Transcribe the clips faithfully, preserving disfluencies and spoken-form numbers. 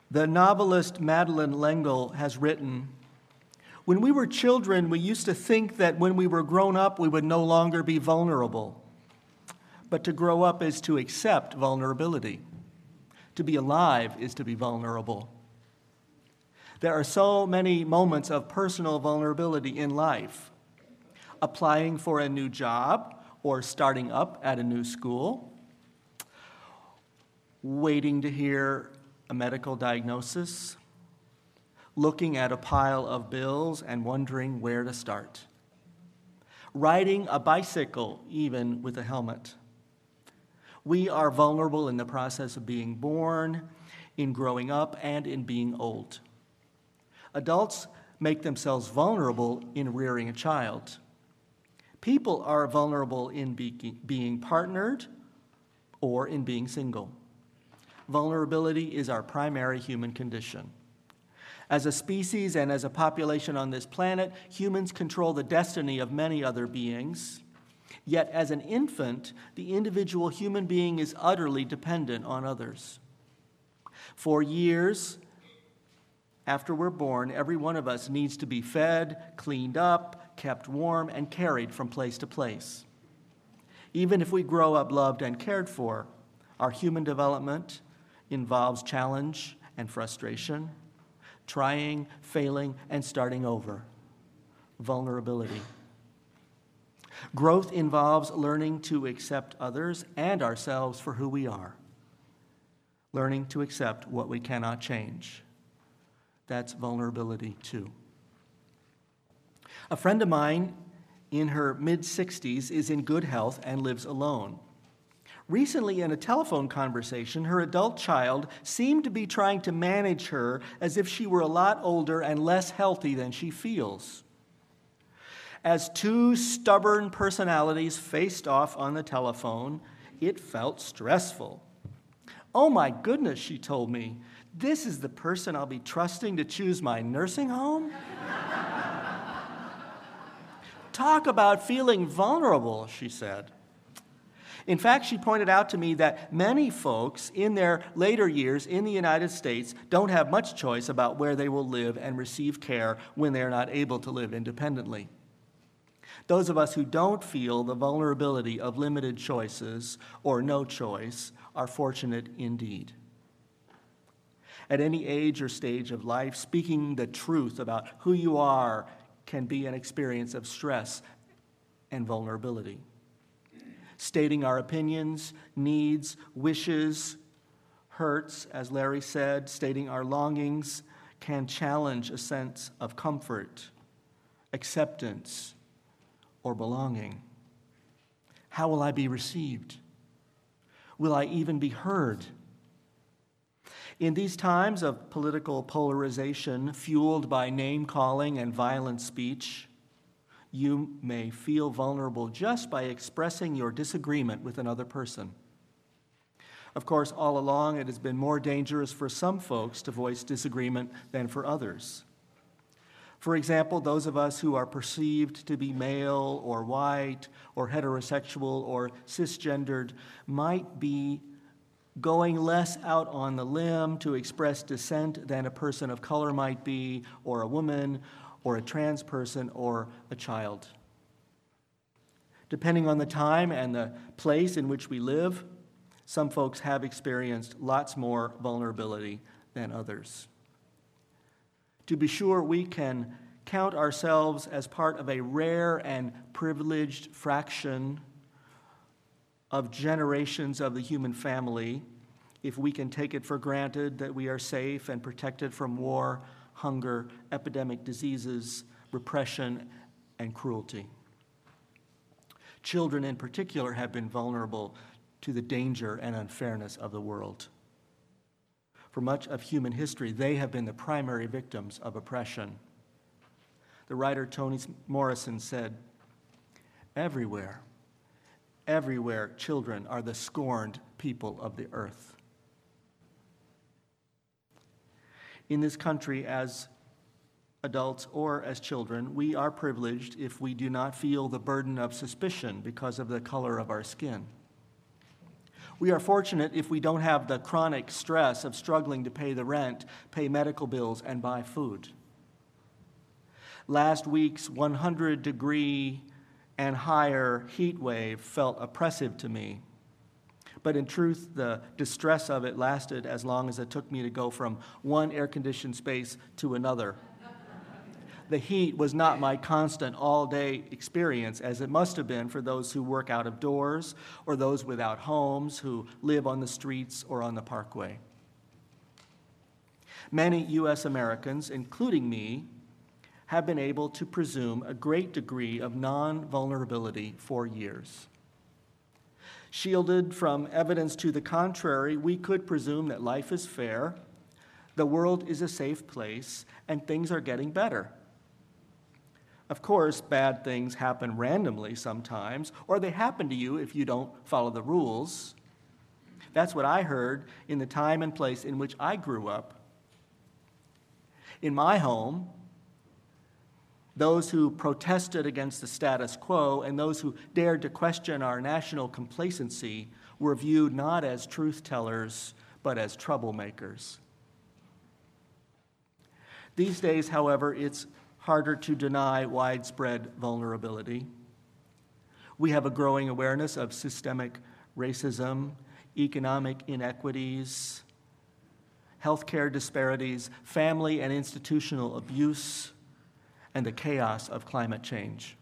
The novelist Madeleine L'Engle has written, "When we were children, we used to think that when we were grown up, we would no longer be vulnerable. But to grow up is to accept vulnerability. To be alive is to be vulnerable. There are so many moments of personal vulnerability in life. Applying for a new job or starting up at a new school, waiting to hear a medical diagnosis, looking at a pile of bills and wondering where to start, riding a bicycle even with a helmet. We are vulnerable in the process of being born, in growing up, and in being old. Adults make themselves vulnerable in rearing a child. People are vulnerable in be- being partnered or in being single. Vulnerability is our primary human condition. As a species and as a population on this planet, humans control the destiny of many other beings. Yet as an infant, the individual human being is utterly dependent on others. For years after we're born, every one of us needs to be fed, cleaned up, kept warm, and carried from place to place. Even if we grow up loved and cared for, our human development involves challenge and frustration, trying, failing, and starting over. Vulnerability. Growth involves learning to accept others and ourselves for who we are. Learning to accept what we cannot change. That's vulnerability too. A friend of mine in her mid-sixties is in good health and lives alone. Recently, in a telephone conversation, her adult child seemed to be trying to manage her as if she were a lot older and less healthy than she feels. As two stubborn personalities faced off on the telephone, it felt stressful. "Oh my goodness," she told me, "this is the person I'll be trusting to choose my nursing home?" "Talk about feeling vulnerable," she said. In fact, she pointed out to me that many folks in their later years in the United States don't have much choice about where they will live and receive care when they're not able to live independently. Those of us who don't feel the vulnerability of limited choices or no choice are fortunate indeed. At any age or stage of life, speaking the truth about who you are can be an experience of stress and vulnerability. Stating our opinions, needs, wishes, hurts, as Larry said, stating our longings can challenge a sense of comfort, acceptance, or belonging. How will I be received? Will I even be heard? In these times of political polarization fueled by name-calling and violent speech, you may feel vulnerable just by expressing your disagreement with another person. Of course, all along, it has been more dangerous for some folks to voice disagreement than for others. For example, those of us who are perceived to be male or white or heterosexual or cisgendered might be going less out on the limb to express dissent than a person of color might be, or a woman, or a trans person, or a child. Depending on the time and the place in which we live, some folks have experienced lots more vulnerability than others. To be sure, we can count ourselves as part of a rare and privileged fraction of generations of the human family if we can take it for granted that we are safe and protected from war, hunger, epidemic diseases, repression, and cruelty. Children in particular have been vulnerable to the danger and unfairness of the world. For much of human history, they have been the primary victims of oppression. The writer Toni Morrison said, "Everywhere, everywhere, children are the scorned people of the earth." In this country, as adults or as children, we are privileged if we do not feel the burden of suspicion because of the color of our skin. We are fortunate if we don't have the chronic stress of struggling to pay the rent, pay medical bills, and buy food. Last week's one hundred degree and higher heat wave felt oppressive to me. But in truth, the distress of it lasted as long as it took me to go from one air-conditioned space to another. The heat was not my constant all-day experience, as it must have been for those who work out of doors or those without homes who live on the streets or on the parkway. Many U S Americans, including me, have been able to presume a great degree of non-vulnerability for years. Shielded from evidence to the contrary, we could presume that life is fair, the world is a safe place, and things are getting better. Of course, bad things happen randomly sometimes, or they happen to you if you don't follow the rules. That's what I heard in the time and place in which I grew up. In my home, those who protested against the status quo and those who dared to question our national complacency were viewed not as truth-tellers, but as troublemakers. These days, however, it's harder to deny widespread vulnerability. We have a growing awareness of systemic racism, economic inequities, healthcare disparities, family and institutional abuse, and the chaos of climate change.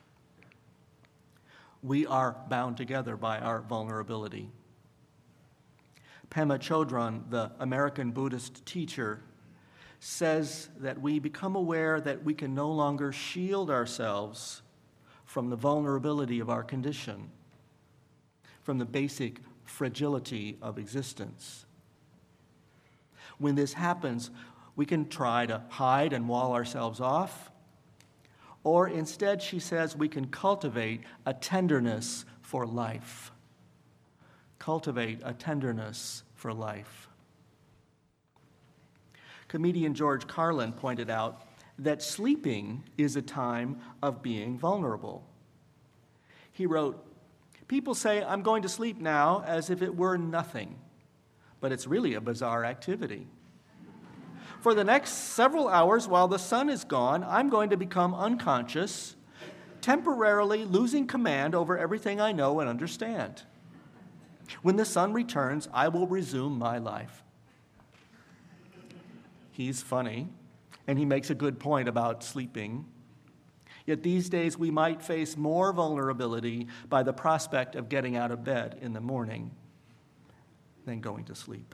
We are bound together by our vulnerability. Pema Chodron, the American Buddhist teacher, says that we become aware that we can no longer shield ourselves from the vulnerability of our condition, from the basic fragility of existence. When this happens, we can try to hide and wall ourselves off, or instead, she says, we can cultivate a tenderness for life. Cultivate a tenderness for life. Comedian George Carlin pointed out that sleeping is a time of being vulnerable. He wrote, "People say, 'I'm going to sleep now,' as if it were nothing, but it's really a bizarre activity. For the next several hours while the sun is gone, I'm going to become unconscious, temporarily losing command over everything I know and understand. When the sun returns, I will resume my life." He's funny, and he makes a good point about sleeping. Yet these days we might face more vulnerability by the prospect of getting out of bed in the morning than going to sleep.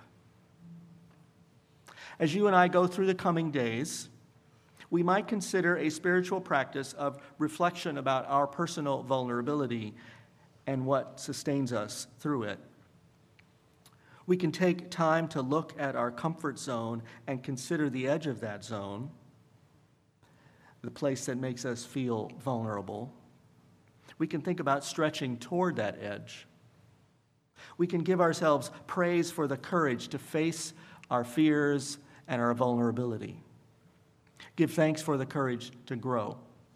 As you and I go through the coming days, we might consider a spiritual practice of reflection about our personal vulnerability and what sustains us through it. We can take time to look at our comfort zone and consider the edge of that zone, the place that makes us feel vulnerable. We can think about stretching toward that edge. We can give ourselves praise for the courage to face our fears and our vulnerability. Give thanks for the courage to grow.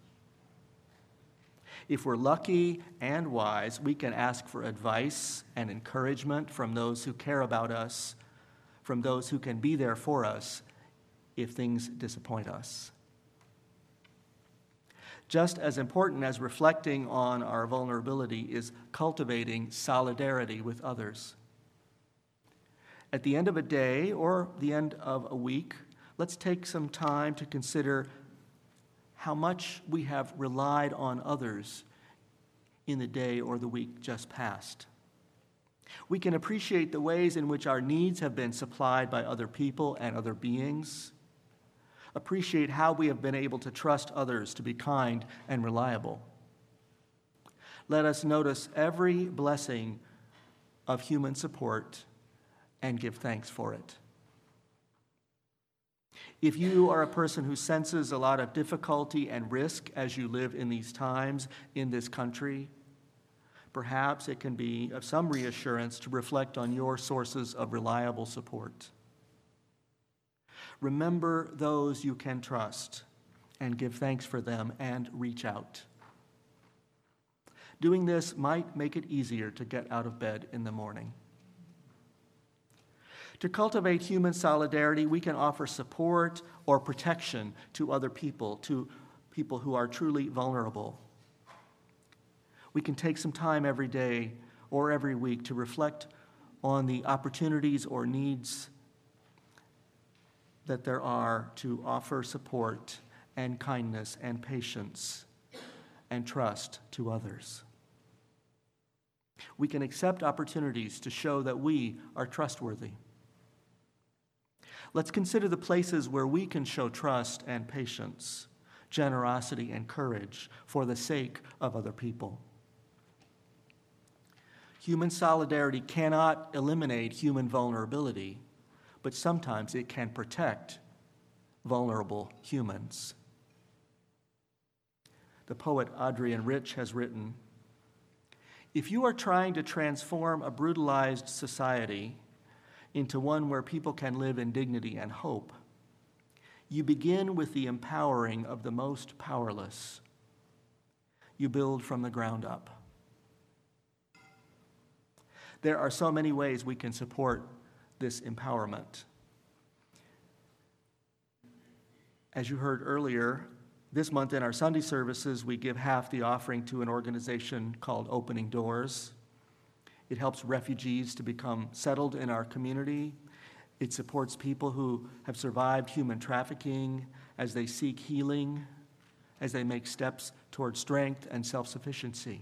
If we're lucky and wise, we can ask for advice and encouragement from those who care about us, from those who can be there for us if things disappoint us. Just as important as reflecting on our vulnerability is cultivating solidarity with others. At the end of a day or the end of a week, let's take some time to consider how much we have relied on others in the day or the week just past. We can appreciate the ways in which our needs have been supplied by other people and other beings. Appreciate how we have been able to trust others to be kind and reliable. Let us notice every blessing of human support and give thanks for it. If you are a person who senses a lot of difficulty and risk as you live in these times in this country, perhaps it can be of some reassurance to reflect on your sources of reliable support. Remember those you can trust and give thanks for them and reach out. Doing this might make it easier to get out of bed in the morning. To cultivate human solidarity, we can offer support or protection to other people, to people who are truly vulnerable. We can take some time every day or every week to reflect on the opportunities or needs that there are to offer support and kindness and patience and trust to others. We can accept opportunities to show that we are trustworthy. Let's consider the places where we can show trust and patience, generosity and courage for the sake of other people. Human solidarity cannot eliminate human vulnerability, but sometimes it can protect vulnerable humans. The poet Adrienne Rich has written, "If you are trying to transform a brutalized society into one where people can live in dignity and hope, you begin with the empowering of the most powerless. You build from the ground up." There are so many ways we can support this empowerment. As you heard earlier, this month in our Sunday services, we give half the offering to an organization called Opening Doors. It helps refugees to become settled in our community. It supports people who have survived human trafficking as they seek healing, as they make steps toward strength and self-sufficiency.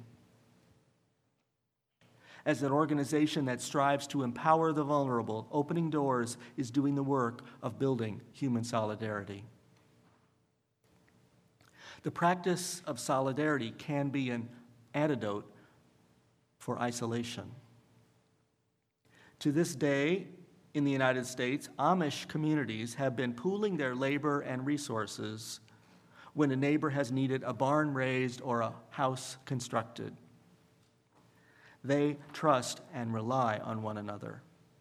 As an organization that strives to empower the vulnerable, Opening Doors is doing the work of building human solidarity. The practice of solidarity can be an antidote for isolation. To this day, in the United States, Amish communities have been pooling their labor and resources when a neighbor has needed a barn raised or a house constructed. They trust and rely on one another.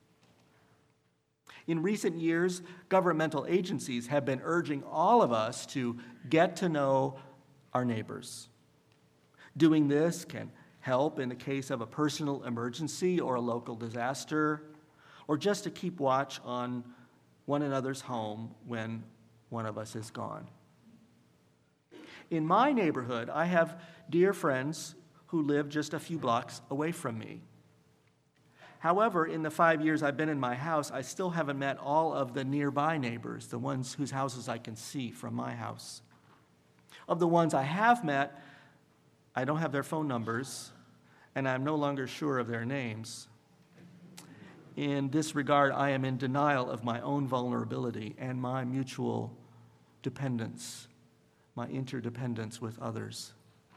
In recent years, governmental agencies have been urging all of us to get to know our neighbors. Doing this can help in the case of a personal emergency or a local disaster, or just to keep watch on one another's home when one of us is gone. In my neighborhood, I have dear friends who live just a few blocks away from me. However, in the five years I've been in my house, I still haven't met all of the nearby neighbors, the ones whose houses I can see from my house. Of the ones I have met, I don't have their phone numbers, and I'm no longer sure of their names. In this regard, I am in denial of my own vulnerability and my mutual dependence, my interdependence with others.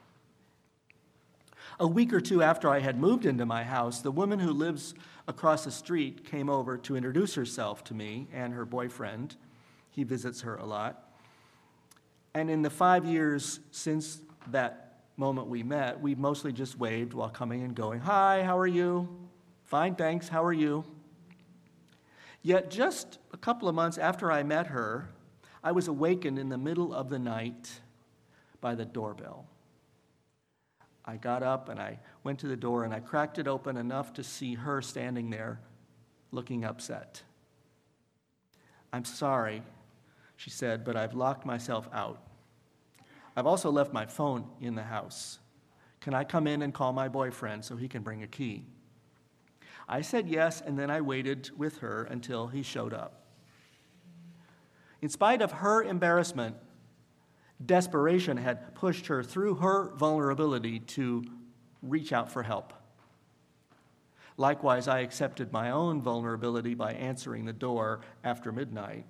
A week or two after I had moved into my house, the woman who lives across the street came over to introduce herself to me and her boyfriend. He visits her a lot. And in the five years since that moment we met, we mostly just waved while coming and going. "Hi, how are you?" "Fine, thanks, how are you?" Yet just a couple of months after I met her, I was awakened in the middle of the night by the doorbell. I got up and I went to the door and I cracked it open enough to see her standing there looking upset. "I'm sorry," she said, "but I've locked myself out. I've also left my phone in the house. Can I come in and call my boyfriend so he can bring a key?" I said yes, and then I waited with her until he showed up. In spite of her embarrassment, desperation had pushed her through her vulnerability to reach out for help. Likewise, I accepted my own vulnerability by answering the door after midnight.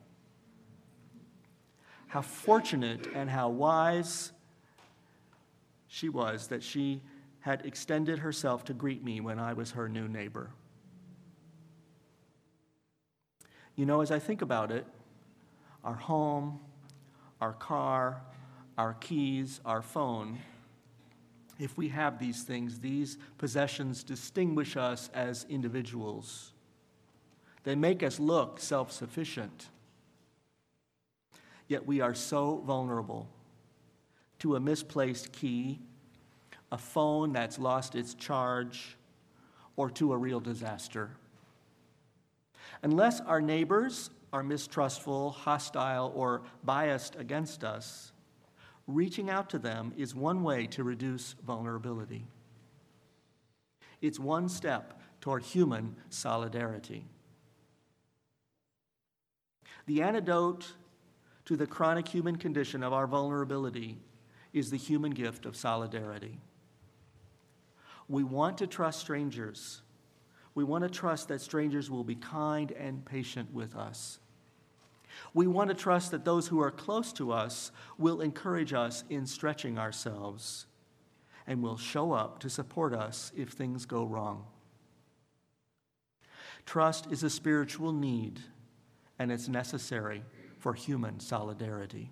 How fortunate and how wise she was that she had extended herself to greet me when I was her new neighbor. You know, as I think about it, our home, our car, our keys, our phone, if we have these things, these possessions distinguish us as individuals. They make us look self-sufficient. Yet we are so vulnerable to a misplaced key, a phone that's lost its charge, or to a real disaster. Unless our neighbors are mistrustful, hostile, or biased against us, reaching out to them is one way to reduce vulnerability. It's one step toward human solidarity. The antidote to the chronic human condition of our vulnerability is the human gift of solidarity. We want to trust strangers. We want to trust that strangers will be kind and patient with us. We want to trust that those who are close to us will encourage us in stretching ourselves and will show up to support us if things go wrong. Trust is a spiritual need, and it's necessary for human solidarity.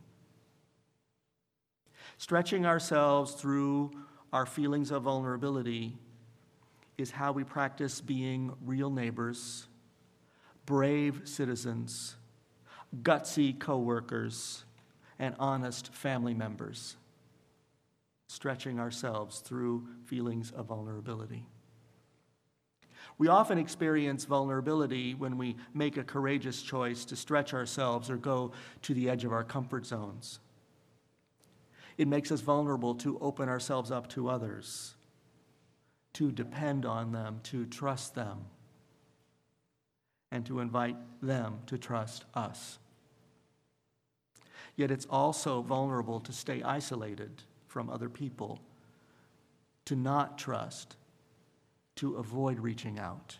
Stretching ourselves through our feelings of vulnerability is how we practice being real neighbors, brave citizens, gutsy co-workers, and honest family members. Stretching ourselves through feelings of vulnerability. We often experience vulnerability when we make a courageous choice to stretch ourselves or go to the edge of our comfort zones. It makes us vulnerable to open ourselves up to others, to depend on them, to trust them, and to invite them to trust us. Yet it's also vulnerable to stay isolated from other people, to not trust, to avoid reaching out.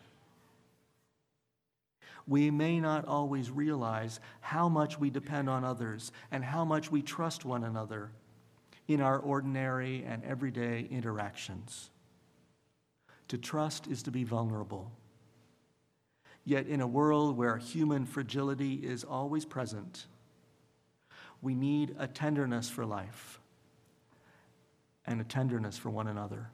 We may not always realize how much we depend on others and how much we trust one another in our ordinary and everyday interactions. To trust is to be vulnerable. Yet in a world where human fragility is always present, we need a tenderness for life and a tenderness for one another.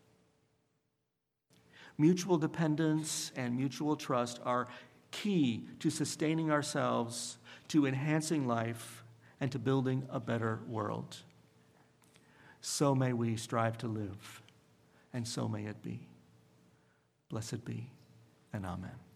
Mutual dependence and mutual trust are key to sustaining ourselves, to enhancing life, and to building a better world. So may we strive to live, and so may it be. Blessed be, and amen.